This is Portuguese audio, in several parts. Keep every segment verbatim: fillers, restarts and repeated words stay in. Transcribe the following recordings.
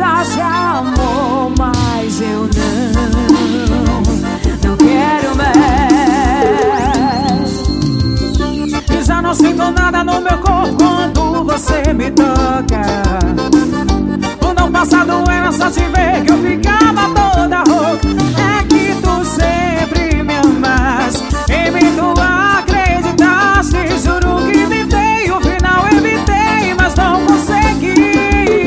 juras de amor, mas eu não, não quero mais. Já não sinto nada no meu corpo quando você me toca. O não passado era só te ver que eu ficava toda rouca. É que tu sempre me amas, em mim tu acreditaste. Juro que tentei, o final evitei, mas não consegui.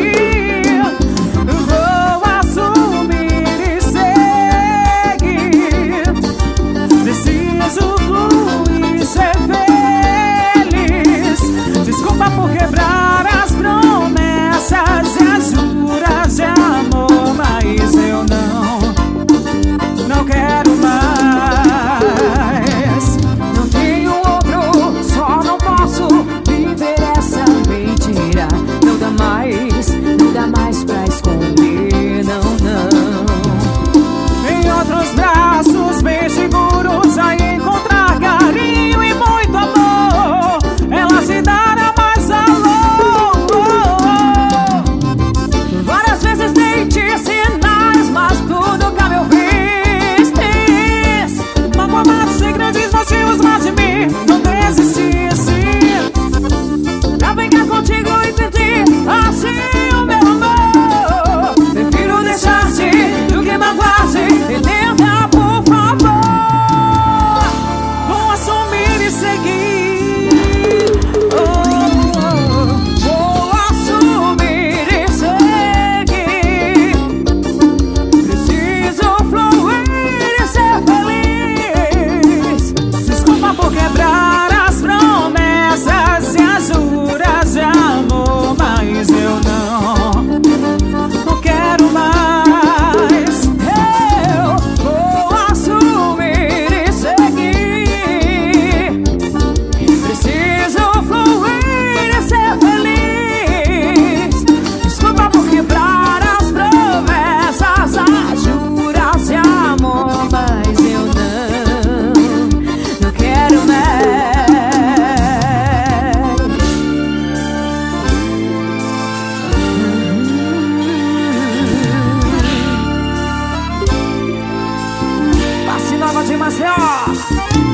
Vou assumir e seguir. Preciso fluir e ser feliz. Desculpa por quebrar as promessas e as juras de amor, mas eu não, não quero mais. Não tenho outro, só não posso viver essa mentira. Não dá mais, não dá mais pra esconder, não, não. Em outros braços bem seguros a encontrar carinho e muito amor. Ela se dará mais amor. Várias vezes dei te sinais, mas tudo que me ouviste. Magoados sem grandes motivos, mas de mim não desistisse. Pra brincar contigo e pedir assim o meu amor. Prefiro deixar-te do que magoar-te. E tenta, por favor. Vou assumir e seguir. Oh, oh, oh. Vou assumir e seguir. Preciso fluir e ser feliz. Desculpa por quebrar as promessas e as juras de amor, mas eu não, não quero mais. Eu vou assumir e seguir. Preciso fluir e ser feliz. Desculpa por quebrar as promessas, as juras de amor, mas eu não, não quero mais. Passe Nova de Maceió.